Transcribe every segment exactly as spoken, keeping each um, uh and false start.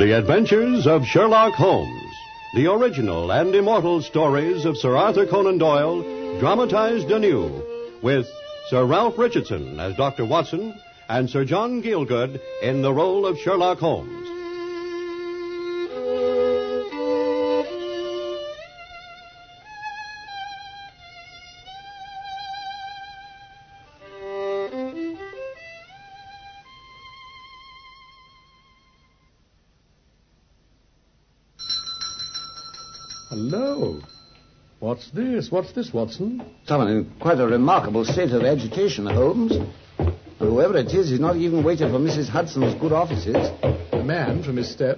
The Adventures of Sherlock Holmes, the original and immortal stories of Sir Arthur Conan Doyle, dramatized anew, with Sir Ralph Richardson as Doctor Watson and Sir John Gielgud in the role of Sherlock Holmes. Hello. What's this? What's this, Watson? Someone in quite a remarkable state of agitation, Holmes. Whoever it is, he's not even waited for Missus Hudson's good offices. A man from his step.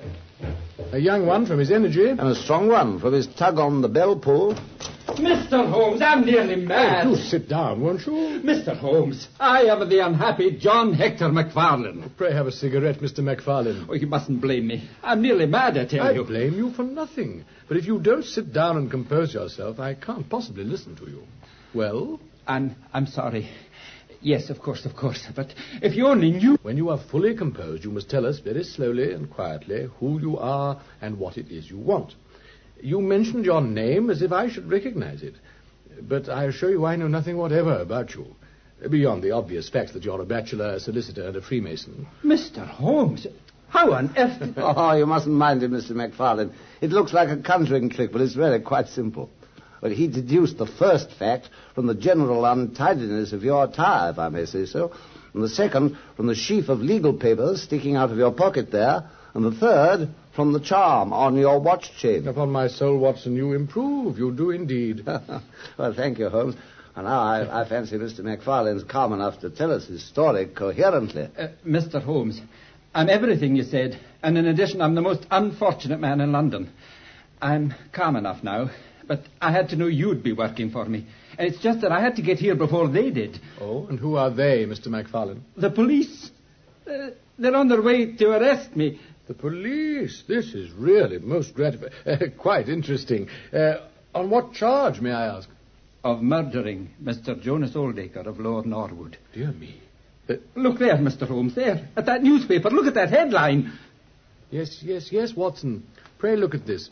A young one from his energy. And a strong one from his tug on the bell pull. Mister Holmes, I'm nearly mad. Oh, do sit down, won't you? Mister Holmes, I am the unhappy John Hector MacFarlane. Pray have a cigarette, Mister MacFarlane. Oh, you mustn't blame me. I'm nearly mad, I tell I you. I blame you for nothing. But if you don't sit down and compose yourself, I can't possibly listen to you. Well? I'm, I'm sorry. Yes, of course, of course. But if you only knew... When you are fully composed, you must tell us very slowly and quietly who you are and what it is you want. You mentioned your name as if I should recognize it. But I assure you I know nothing whatever about you, beyond the obvious facts that you're a bachelor, a solicitor, and a Freemason. Mister Holmes, how on earth... Oh, you mustn't mind it, Mister MacFarlane. It looks like a conjuring trick, but it's really quite simple. But he deduced the first fact from the general untidiness of your tie, if I may say so, and the second from the sheaf of legal papers sticking out of your pocket there, and the third from the charm on your watch chain. Upon my soul, Watson, you improve. You do indeed. Well, thank you, Holmes. And now I, I fancy Mister MacFarlane's calm enough to tell us his story coherently. Uh, Mister Holmes, I'm everything you said, and in addition, I'm the most unfortunate man in London. I'm calm enough now, but I had to know you'd be working for me. And it's just that I had to get here before they did. Oh, and who are they, Mister MacFarlane? The police. Uh, they're on their way to arrest me. The police. This is really most gratifying. Uh, quite interesting. Uh, on what charge, may I ask? Of murdering Mister Jonas Oldacre of Lower Norwood. Dear me. Uh, look there, Mister Holmes, there. At that newspaper. Look at that headline. Yes, yes, yes, Watson. Pray look at this.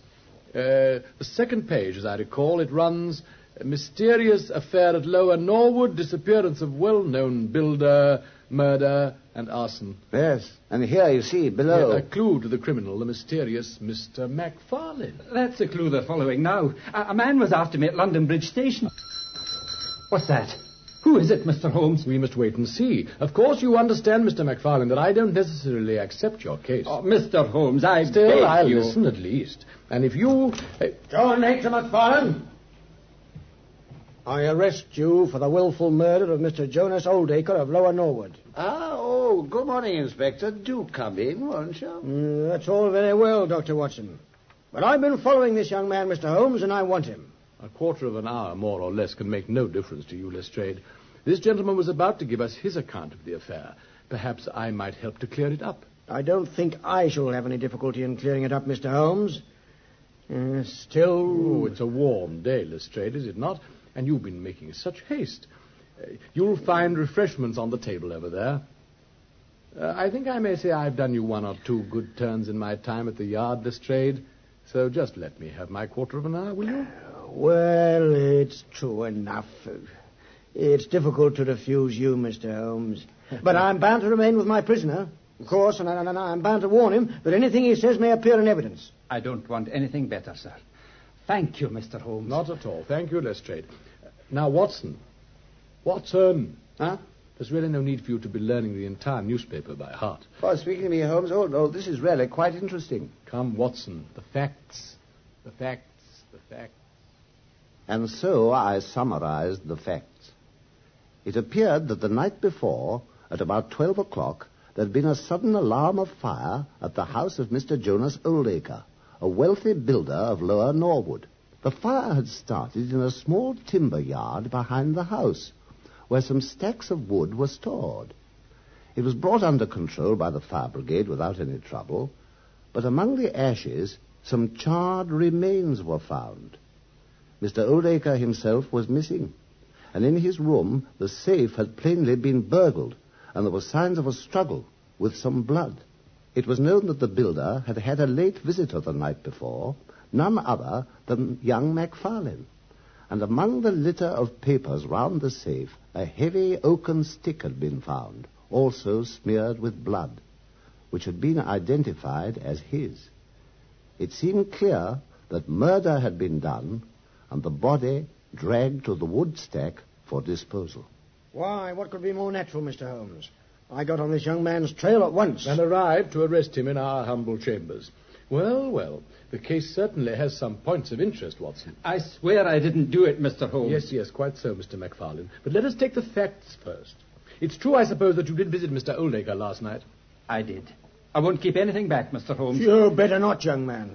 Uh, the second page, as I recall, it runs... Mysterious affair at Lower Norwood, disappearance of well-known builder, murder, and arson. Yes, and here you see, below... Yeah, a clue to the criminal, the mysterious Mister MacFarlane. That's the clue they're following now. A, a man was after me at London Bridge Station. What's that? Who is it, Mister Holmes? We must wait and see. Of course, you understand, Mister MacFarlane, that I don't necessarily accept your case. Oh, Mister Holmes, I Still, beg I'll you. listen at least. And if you... Uh, John Hector MacFarlane, I arrest you for the willful murder of Mister Jonas Oldacre of Lower Norwood. Ah, oh, good morning, Inspector. Do come in, won't you? Mm, that's all very well, Doctor Watson. But I've been following this young man, Mister Holmes, and I want him. A quarter of an hour, more or less, can make no difference to you, Lestrade. This gentleman was about to give us his account of the affair. Perhaps I might help to clear it up. I don't think I shall have any difficulty in clearing it up, Mister Holmes. Uh, still... Oh, it's a warm day, Lestrade, is it not? And you've been making such haste. Uh, you'll find refreshments on the table over there. Uh, I think I may say I've done you one or two good turns in my time at the yard, Lestrade. So just let me have my quarter of an hour, will you? Well, it's true enough. It's difficult to refuse you, Mister Holmes. But I'm bound to remain with my prisoner, of course, and, I, and I'm bound to warn him that anything he says may appear in evidence. I don't want anything better, sir. Thank you, Mister Holmes. Not at all. Thank you, Lestrade. Uh, now, Watson. Watson. Huh? There's really no need for you to be learning the entire newspaper by heart. Oh, speaking to me, Holmes, oh, oh, this is really quite interesting. Come, Watson. The facts. The facts. The facts. And so I summarized the facts. It appeared that the night before, at about twelve o'clock, there had been a sudden alarm of fire at the house of Mister Jonas Oldacre, a wealthy builder of Lower Norwood. The fire had started in a small timber yard behind the house, where some stacks of wood were stored. It was brought under control by the fire brigade without any trouble, but among the ashes some charred remains were found. Mister Oldacre himself was missing, and in his room the safe had plainly been burgled, and there were signs of a struggle with some blood. It was known that the builder had had a late visitor the night before, none other than young Macfarlane. And among the litter of papers round the safe, a heavy oaken stick had been found, also smeared with blood, which had been identified as his. It seemed clear that murder had been done and the body dragged to the wood stack for disposal. Why, what could be more natural, Mister Holmes? I got on this young man's trail at once. And arrived to arrest him in our humble chambers. Well, well, the case certainly has some points of interest, Watson. I swear I didn't do it, Mister Holmes. Yes, yes, quite so, Mister Macfarlane. But let us take the facts first. It's true, I suppose, that you did visit Mister Oldacre last night. I did. I won't keep anything back, Mister Holmes. You better not, young man.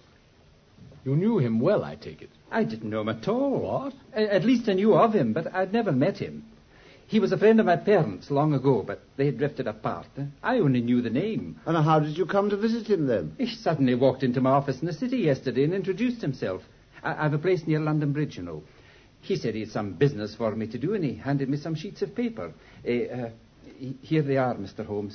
You knew him well, I take it. I didn't know him at all. What? A- At least I knew of him, but I'd never met him. He was a friend of my parents long ago, but they had drifted apart. I only knew the name. And how did you come to visit him then? He suddenly walked into my office in the city yesterday and introduced himself. I- I've a place near London Bridge, you know. He said he had some business for me to do, and he handed me some sheets of paper. Uh, uh, he- here they are, Mister Holmes.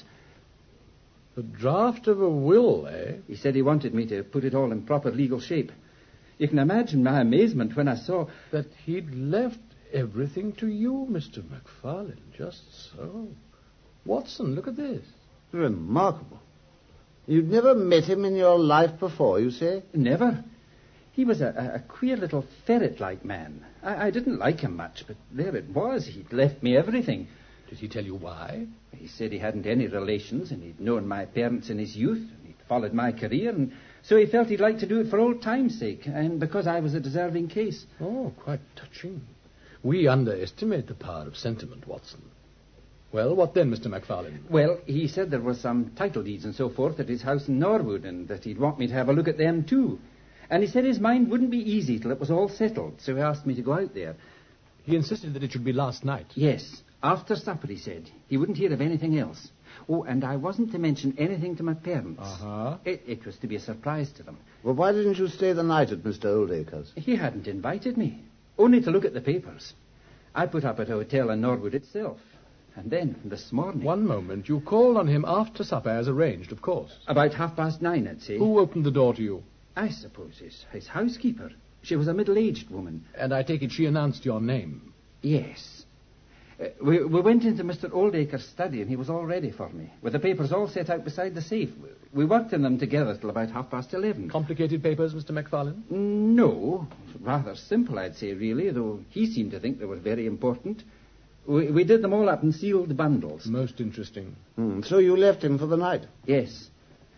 The draft of a will, eh? He said he wanted me to put it all in proper legal shape. You can imagine my amazement when I saw... That he'd left everything to you, Mister Macfarlane. Just so. Watson, look at this. Remarkable. You'd never met him in your life before, you say? Never. He was a, a queer little ferret-like man. I, I didn't like him much, but there it was. He'd left me everything. Did he tell you why? He said he hadn't any relations, and he'd known my parents in his youth, and he'd followed my career, and so he felt he'd like to do it for old time's sake, and because I was a deserving case. Oh, quite touching. We underestimate the power of sentiment, Watson. Well, what then, Mister Macfarlane? Well, he said there were some title deeds and so forth at his house in Norwood, and that he'd want me to have a look at them too. And he said his mind wouldn't be easy till it was all settled, so he asked me to go out there. He insisted that it should be last night. Yes, after supper, he said. He wouldn't hear of anything else. Oh, and I wasn't to mention anything to my parents. Uh-huh. It, it was to be a surprise to them. Well, why didn't you stay the night at Mister Oldacre's? He hadn't invited me, only to look at the papers. I put up at a hotel in Norwood itself. And then, this morning... One moment. You called on him after supper as arranged, of course. About half past nine, I'd say. Who opened the door to you? I suppose his, his housekeeper. She was a middle-aged woman. And I take it she announced your name. Yes. Uh, we, we went into Mister Oldacre's study, and he was all ready for me, with the papers all set out beside the safe. We worked in them together till about half past eleven. Complicated papers, Mister Macfarlane? No, rather simple, I'd say, really, though he seemed to think they were very important. We, we did them all up in sealed bundles. Most interesting. Hmm, so you left him for the night? Yes.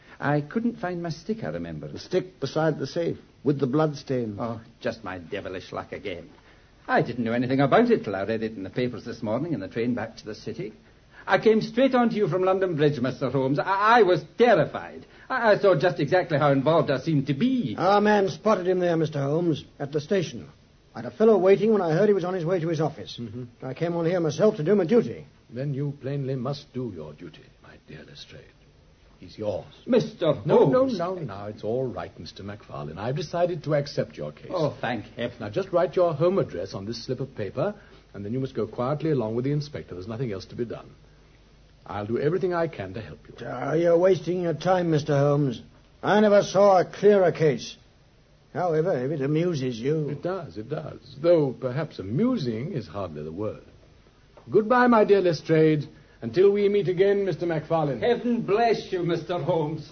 I couldn't find my stick, I remember. The stick beside the safe, with the blood stain. Oh, just my devilish luck again. I didn't know anything about it till I read it in the papers this morning in the train back to the city. I came straight on to you from London Bridge, Mister Holmes. I, I was terrified. I, I saw just exactly how involved I seemed to be. Our man spotted him there, Mister Holmes, at the station. I had a fellow waiting when I heard he was on his way to his office. Mm-hmm. I came on here myself to do my duty. Then you plainly must do your duty, my dear Lestrade. He's yours. Mister No, Holmes. no, no, no. It's all right, Mister Macfarlane. I've decided to accept your case. Oh, thank heaven. Now, just write your home address on this slip of paper, and then you must go quietly along with the inspector. There's nothing else to be done. I'll do everything I can to help you. Uh, you're wasting your time, Mister Holmes. I never saw a clearer case. However, if it amuses you... It does, it does. Though perhaps amusing is hardly the word. Goodbye, my dear Lestrade. Until we meet again, Mister Macfarlane. Heaven bless you, Mister Holmes.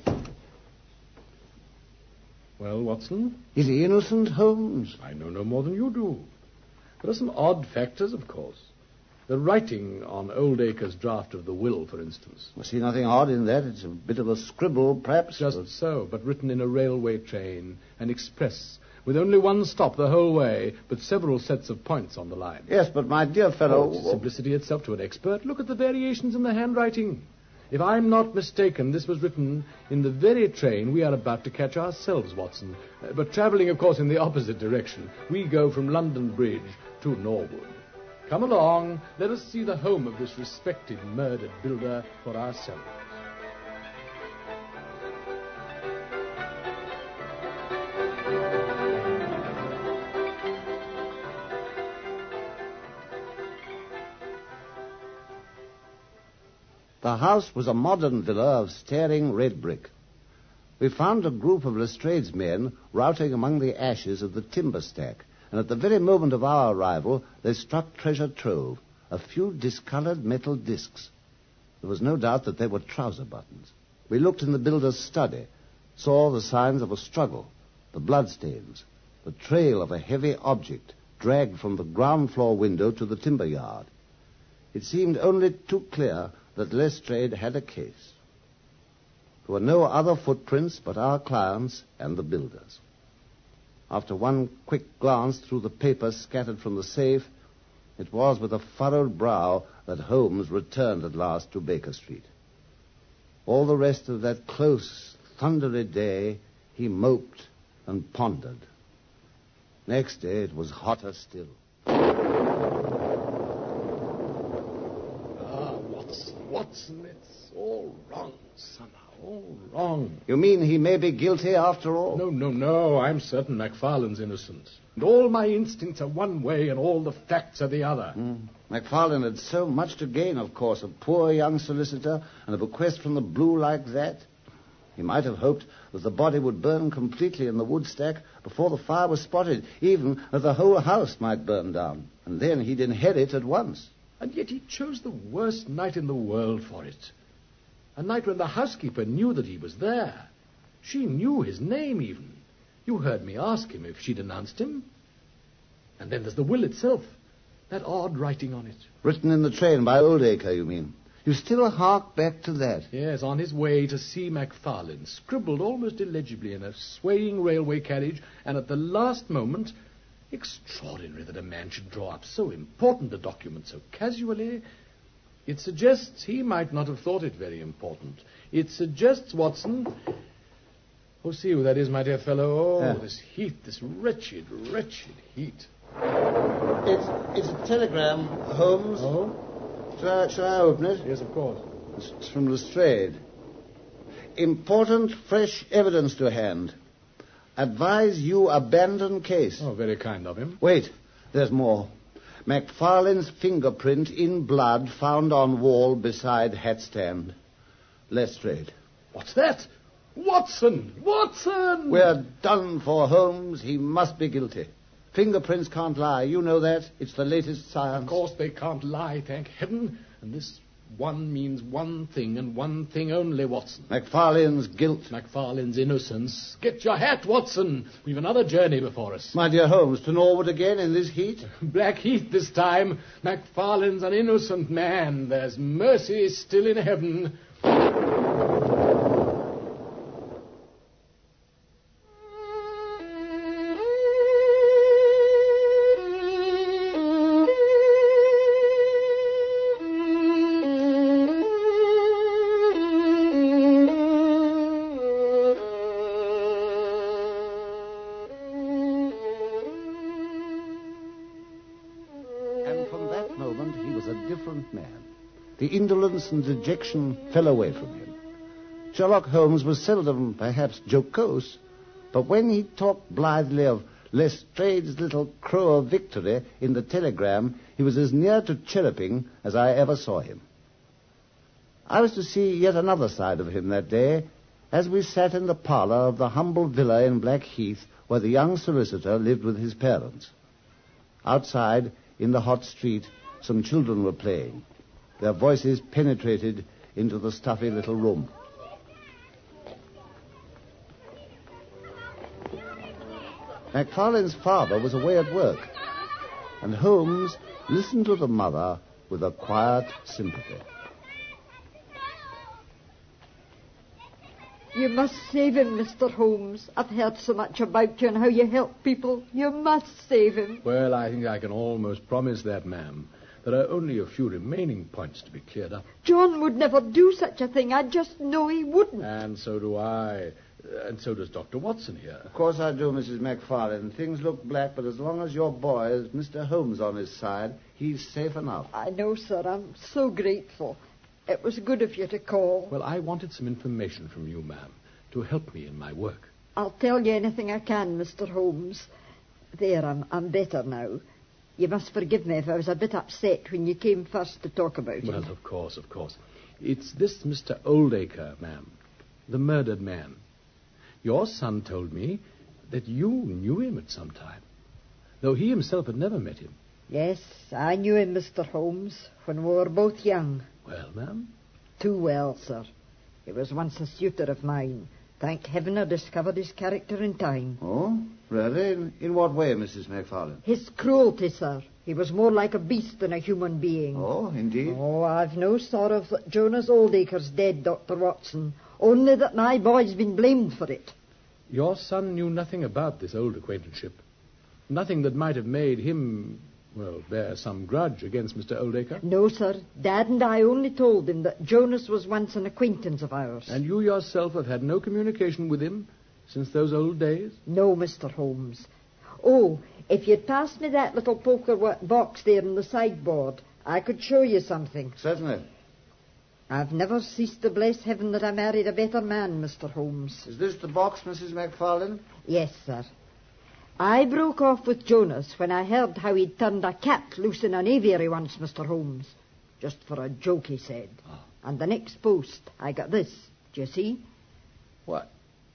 Well, Watson? Is he innocent, Holmes? I know no more than you do. There are some odd factors, of course. The writing on Oldacre's draft of the will, for instance. I see nothing odd in that. It's a bit of a scribble, perhaps. Just but... so, but written in a railway train, an express, with only one stop the whole way, but several sets of points on the line. Yes, but my dear fellow... Oh, it's simplicity itself to an expert. Look at the variations in the handwriting. If I'm not mistaken, this was written in the very train we are about to catch ourselves, Watson. Uh, but travelling, of course, in the opposite direction. We go from London Bridge to Norwood. Come along, let us see the home of this respected murdered builder for ourselves. The house was a modern villa of staring red brick. We found a group of Lestrade's men routing among the ashes of the timber stack, and at the very moment of our arrival, they struck treasure trove, a few discolored metal discs. There was no doubt that they were trouser buttons. We looked in the builder's study, saw the signs of a struggle, the bloodstains, the trail of a heavy object dragged from the ground floor window to the timber yard. It seemed only too clear that Lestrade had a case. There were no other footprints but our clients and the builder's. After one quick glance through the papers scattered from the safe, it was with a furrowed brow that Holmes returned at last to Baker Street. All the rest of that close, thundery day, he moped and pondered. Next day, it was hotter still. Ah, Watson, Watson, it's all wrong somehow, all wrong. You mean he may be guilty after all? No, no, no, I'm certain MacFarlane's innocent. And all my instincts are one way and all the facts are the other. Mm. MacFarlane had so much to gain, of course, a poor young solicitor and a bequest from the Blue like that. He might have hoped that the body would burn completely in the wood stack before the fire was spotted, even that the whole house might burn down. And then he'd inherit at once. And yet he chose the worst night in the world for it. A night when the housekeeper knew that he was there. She knew his name, even. You heard me ask him if she'd announced him. And then there's the will itself. That odd writing on it. Written in the train by Oldacre, you mean? You still hark back to that? Yes, on his way to see MacFarlane, scribbled almost illegibly in a swaying railway carriage, and at the last moment... Extraordinary that a man should draw up so important a document so casually. It suggests he might not have thought it very important. It suggests, Watson... Oh, see who that is, my dear fellow. Oh, yeah. This heat, this wretched, wretched heat. It's, it's a telegram, Holmes. Oh? Shall I, shall I open it? Yes, of course. It's from Lestrade. Important fresh evidence to hand. Advise you abandon case. Oh, very kind of him. Wait, there's more. MacFarlane's fingerprint in blood found on wall beside hat stand. Lestrade. What's that? Watson! Watson! We're done for, Holmes. He must be guilty. Fingerprints can't lie. You know that. It's the latest science. Of course they can't lie, thank heaven. And this one means one thing and one thing only, Watson. MacFarlane's guilt. MacFarlane's innocence. Get your hat, Watson. We've another journey before us. My dear Holmes, to Norwood again in this heat? Black heat this time. MacFarlane's an innocent man. There's mercy still in heaven. The indolence and dejection fell away from him. Sherlock Holmes was seldom, perhaps, jocose, but when he talked blithely of Lestrade's little crow of victory in the telegram, he was as near to chirruping as I ever saw him. I was to see yet another side of him that day, as we sat in the parlour of the humble villa in Blackheath where the young solicitor lived with his parents. Outside, in the hot street, some children were playing. Their voices penetrated into the stuffy little room. MacFarlane's father was away at work, and Holmes listened to the mother with a quiet sympathy. You must save him, Mister Holmes. I've heard so much about you and how you help people. You must save him. Well, I think I can almost promise that, ma'am. There are only a few remaining points to be cleared up. John would never do such a thing. I just know he wouldn't. And so do I. And so does Doctor Watson here. Of course I do, Missus MacFarlane. Things look black, but as long as your boy is Mister Holmes on his side, he's safe enough. I know, sir. I'm so grateful. It was good of you to call. Well, I wanted some information from you, ma'am, to help me in my work. I'll tell you anything I can, Mister Holmes. There, I'm, I'm better now. You must forgive me if I was a bit upset when you came first to talk about it. Well, of course, of course. It's this Mister Oldacre, ma'am, the murdered man. Your son told me that you knew him at some time, though he himself had never met him. Yes, I knew him, Mister Holmes, when we were both young. Well, ma'am? Too well, sir. He was once a suitor of mine. Thank heaven I discovered his character in time. Oh, really? In, in what way, Missus MacFarlane? His cruelty, sir. He was more like a beast than a human being. Oh, indeed? Oh, I've no sorrow that Jonas Oldacre's dead, Doctor Watson. Only that my boy's been blamed for it. Your son knew nothing about this old acquaintanceship. Nothing that might have made him, well, bear some grudge against Mister Oldacre. No, sir. Dad and I only told him that Jonas was once an acquaintance of ours. And you yourself have had no communication with him since those old days? No, Mister Holmes. Oh, if you'd pass me that little poker wa- box there in the sideboard, I could show you something. Certainly. I've never ceased to bless heaven that I married a better man, Mister Holmes. Is this the box, Missus MacFarlane? Yes, sir. I broke off with Jonas when I heard how he'd turned a cat loose in an aviary once, Mister Holmes. Just for a joke, he said. Oh. And the next post, I got this. Do you see? What?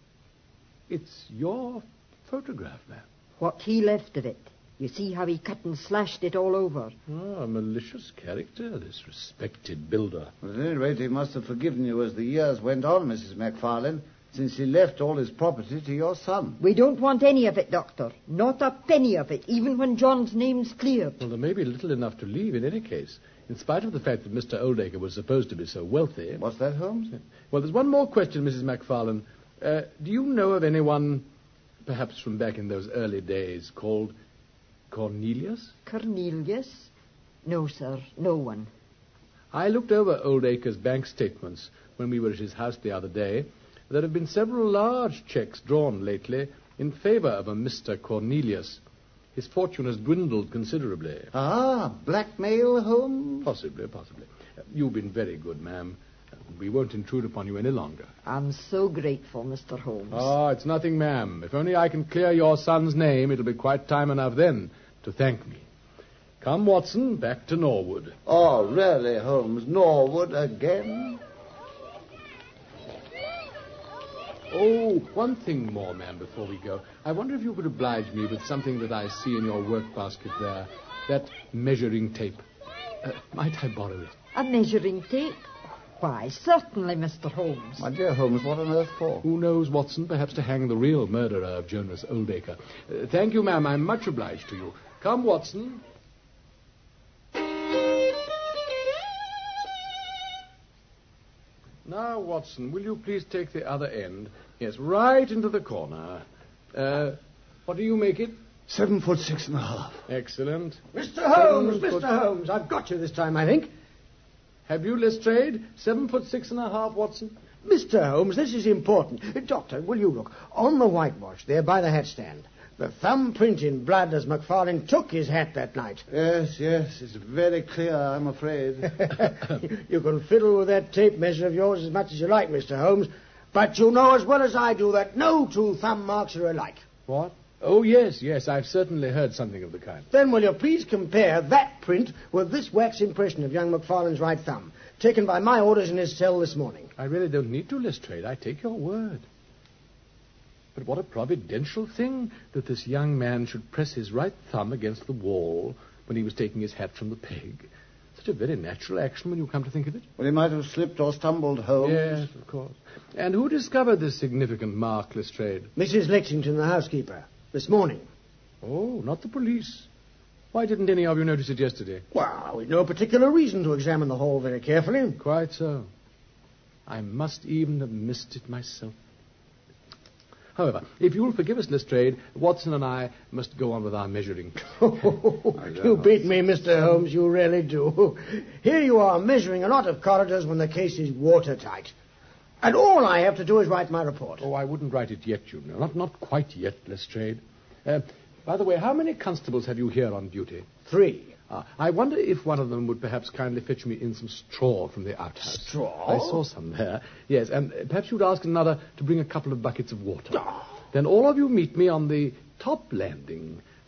It's your photograph, ma'am. What he left of it. You see how he cut and slashed it all over. Oh, a malicious character, this respected builder. Well, at any rate, he must have forgiven you as the years went on, Missus MacFarlane, since he left all his property to your son. We don't want any of it, Doctor. Not a penny of it, even when John's name's cleared. Well, there may be little enough to leave in any case, in spite of the fact that Mister Oldacre was supposed to be so wealthy. What's that, Holmes? Well, there's one more question, Missus MacFarlane. Uh, do you know of anyone, perhaps from back in those early days, called Cornelius? Cornelius? No, sir, no one. I looked over Oldacre's bank statements when we were at his house the other day. There have been several large checks drawn lately in favor of a Mister Cornelius. His fortune has dwindled considerably. Ah, blackmail, Holmes? Possibly, possibly. Uh, You've been very good, ma'am. Uh, We won't intrude upon you any longer. I'm so grateful, Mister Holmes. Oh, it's nothing, ma'am. If only I can clear your son's name, it'll be quite time enough then to thank me. Come, Watson, back to Norwood. Oh, really, Holmes? Norwood again? Oh, one thing more, ma'am, before we go. I wonder if you could oblige me with something that I see in your work basket there. That measuring tape. Uh, might I borrow it? A measuring tape? Why, certainly, Mister Holmes. My dear Holmes, what on earth for? Who knows, Watson? Perhaps to hang the real murderer of Jonas Oldacre. Uh, thank you, ma'am. I'm much obliged to you. Come, Watson. Now, Watson, will you please take the other end? Yes, right into the corner. Uh, what do you make it? Seven foot six and a half. Excellent. Mister Holmes, Seven Mister foot- Holmes, I've got you this time, I think. Have you, Lestrade? Seven foot six and a half, Watson? Mister Holmes, this is important. Uh, Doctor, will you look? On the whitewash there by the hat stand, the thumbprint in blood as MacFarlane took his hat that night. Yes, yes, it's very clear, I'm afraid. You can fiddle with that tape measure of yours as much as you like, Mister Holmes, but you know as well as I do that no two thumb marks are alike. What? Oh, yes, yes, I've certainly heard something of the kind. Then will you please compare that print with this wax impression of young MacFarlane's right thumb, taken by my orders in his cell this morning? I really don't need to, Lestrade. I take your word. But what a providential thing that this young man should press his right thumb against the wall when he was taking his hat from the peg. Such a very natural action when you come to think of it. Well, he might have slipped or stumbled, Holmes. Yes, of course. And who discovered this significant mark, Lestrade? Missus Lexington, the housekeeper, this morning. Oh, not the police. Why didn't any of you notice it yesterday? Well, we'd no particular reason to examine the hall very carefully. Quite so. I must even have missed it myself. However, if you'll forgive us, Lestrade, Watson and I must go on with our measuring. You beat me, Mister Holmes, you really do. Here you are measuring a lot of corridors when the case is watertight. And all I have to do is write my report. Oh, I wouldn't write it yet, you know. Not, not quite yet, Lestrade. Uh, by the way, how many constables have you here on duty? Three. Uh, I wonder if one of them would perhaps kindly fetch me in some straw from the outhouse. Straw? I saw some there. Yes, and uh, perhaps you'd ask another to bring a couple of buckets of water. Oh. Then all of you meet me on the top landing,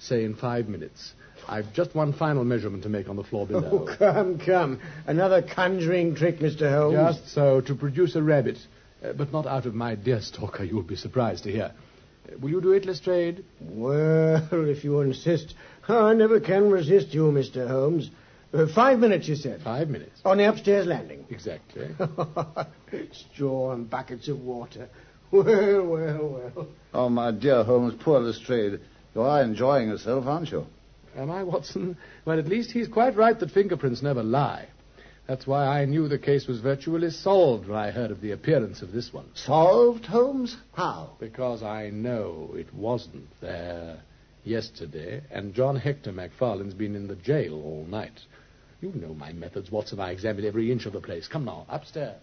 say in five minutes. I've just one final measurement to make on the floor below. Oh, come, come. Another conjuring trick, Mister Holmes. Just so, to produce a rabbit. Uh, but not out of my deer stalker, you'll be surprised to hear. Uh, will you do it, Lestrade? Well, if you insist. I never can resist you, Mister Holmes. Uh, five minutes, you said. Five minutes. On the upstairs landing. Exactly. Straw and buckets of water. Well, well, well. Oh, my dear Holmes, poor Lestrade. You are enjoying yourself, aren't you? Am I, Watson? Well, at least he's quite right that fingerprints never lie. That's why I knew the case was virtually solved when I heard of the appearance of this one. Solved, Holmes? How? Because I know it wasn't there yesterday, and John Hector MacFarlane's been in the jail all night. You know my methods, Watson. I examined every inch of the place. Come now, upstairs.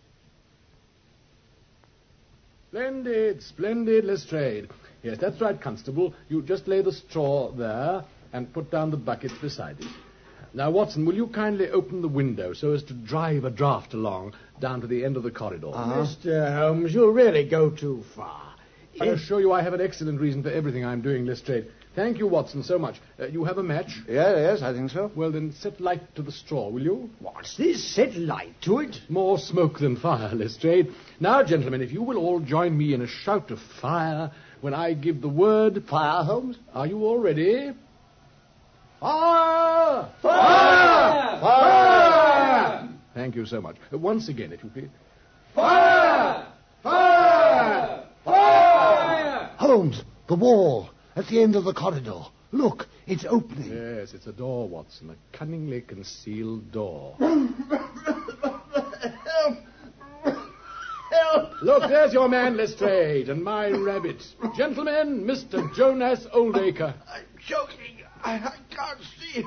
Splendid, splendid, Lestrade. Yes, that's right, Constable. You just lay the straw there and put down the buckets beside it. Now, Watson, will you kindly open the window so as to drive a draft along down to the end of the corridor? Uh-huh. Mister Holmes, you'll really go too far. I assure you I have an excellent reason for everything I'm doing, Lestrade. Thank you, Watson, so much. Uh, you have a match? Yeah, yes, I think so. Well, then set light to the straw, will you? What's this? Set light to it? More smoke than fire, Lestrade. Now, gentlemen, if you will all join me in a shout of fire when I give the word... Fire, Holmes? Are you all ready? Fire! Fire! Fire! Thank you so much. Uh, once again, if you please. Fire! Fire! Fire! Holmes, the wall at the end of the corridor. Look, it's opening. Yes, it's a door, Watson, a cunningly concealed door. Help! Help! Look, there's your man, Lestrade, and my rabbit. Gentlemen, Mister Jonas Oldacre. I'm choking. I, I can't see.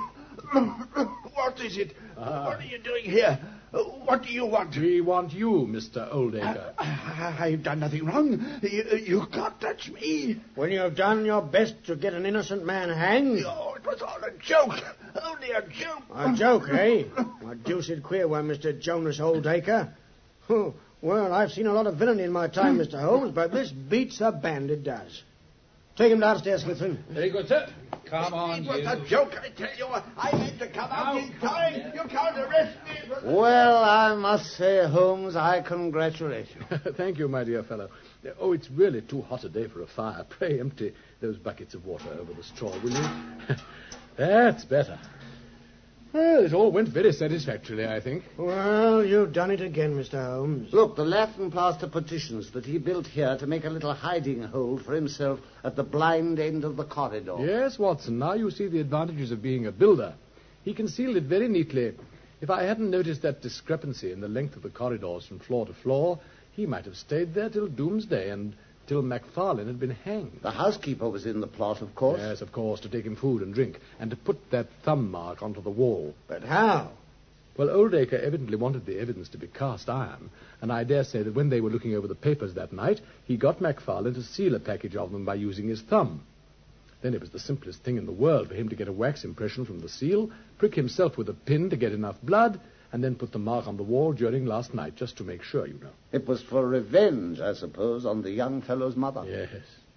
What is it? Ah. What are you doing here? What do you want? We want you, Mister Oldacre. I, I've done nothing wrong. You, you can't touch me. When you've done your best to get an innocent man hanged. Oh, it was all a joke. Only a joke. A joke, eh? A deuced queer one, Mister Jonas Oldacre. Oh, well, I've seen a lot of villainy in my time, Mister Holmes, but this beats a band, it does. Take him downstairs, Smithson. Very good, sir. Come on, It was you. a joke, I tell you. I meant to come out in time. You can't arrest me. It was a- Well, I must say, Holmes, I congratulate you. Thank you, my dear fellow. Oh, it's really too hot a day for a fire. Pray empty those buckets of water over the straw, will you? That's better. Well, it all went very satisfactorily, I think. Well, you've done it again, Mister Holmes. Look, the lath and plaster partitions that he built here to make a little hiding hole for himself at the blind end of the corridor. Yes, Watson, now you see the advantages of being a builder. He concealed it very neatly. If I hadn't noticed that discrepancy in the length of the corridors from floor to floor, he might have stayed there till doomsday and till MacFarlane had been hanged. The housekeeper was in the plot, of course. Yes, of course, to take him food and drink, and to put that thumb mark onto the wall. But how? Well, Oldacre evidently wanted the evidence to be cast iron, and I dare say that when they were looking over the papers that night, he got MacFarlane to seal a package of them by using his thumb. Then it was the simplest thing in the world for him to get a wax impression from the seal, prick himself with a pin to get enough blood, and then put the mark on the wall during last night, just to make sure, you know. It was for revenge, I suppose, on the young fellow's mother. Yes.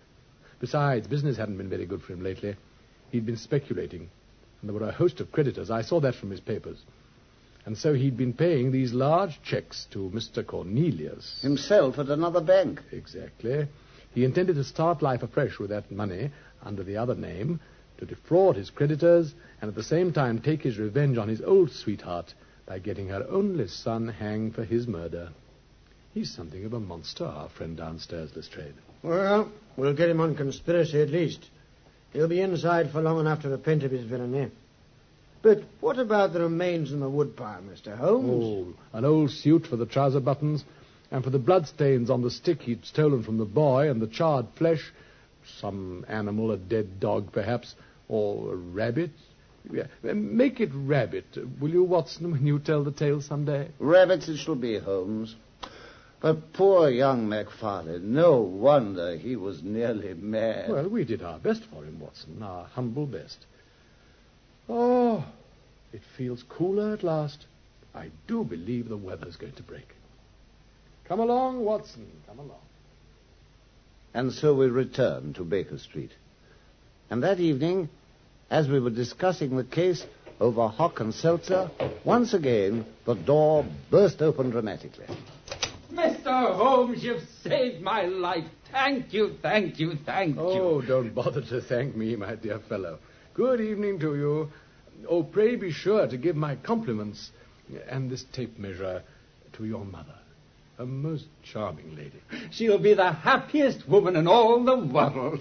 Besides, business hadn't been very good for him lately. He'd been speculating, and there were a host of creditors. I saw that from his papers. And so he'd been paying these large checks to Mister Cornelius. Himself at another bank. Exactly. He intended to start life afresh with that money under the other name, to defraud his creditors, and at the same time take his revenge on his old sweetheart by getting her only son hanged for his murder. He's something of a monster, our friend downstairs, Lestrade. Well, we'll get him on conspiracy at least. He'll be inside for long enough to repent of his villainy. But what about the remains in the woodpile, Mister Holmes? Oh, an old suit for the trouser buttons, and for the bloodstains on the stick he'd stolen from the boy, and the charred flesh, some animal, a dead dog perhaps, or a rabbit. Yeah. Make it rabbit, will you, Watson, when you tell the tale someday? Rabbits it shall be, Holmes. But poor young MacFarlane, no wonder he was nearly mad. Well, we did our best for him, Watson, our humble best. Oh, it feels cooler at last. I do believe the weather's going to break. Come along, Watson, come along. And so we returned to Baker Street. And that evening, as we were discussing the case over hock and seltzer, once again the door burst open dramatically. Mister Holmes, you've saved my life. Thank you, thank you, thank you. Oh, don't bother to thank me, my dear fellow. Good evening to you. Oh, pray be sure to give my compliments and this tape measure to your mother. A most charming lady. She'll be the happiest woman in all the world.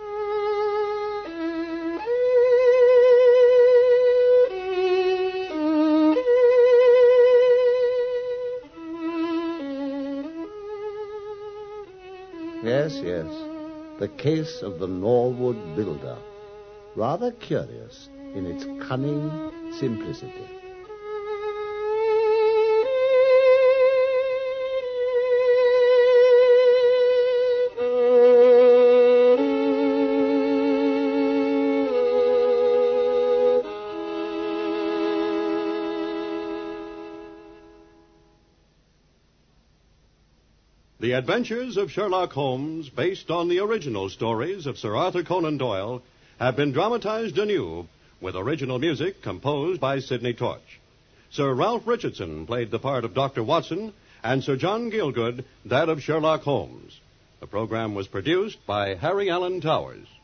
Yes, yes. The case of the Norwood builder. Rather curious in its cunning simplicity. The Adventures of Sherlock Holmes, based on the original stories of Sir Arthur Conan Doyle, have been dramatized anew with original music composed by Sidney Torch. Sir Ralph Richardson played the part of Doctor Watson, and Sir John Gielgud that of Sherlock Holmes. The program was produced by Harry Allen Towers.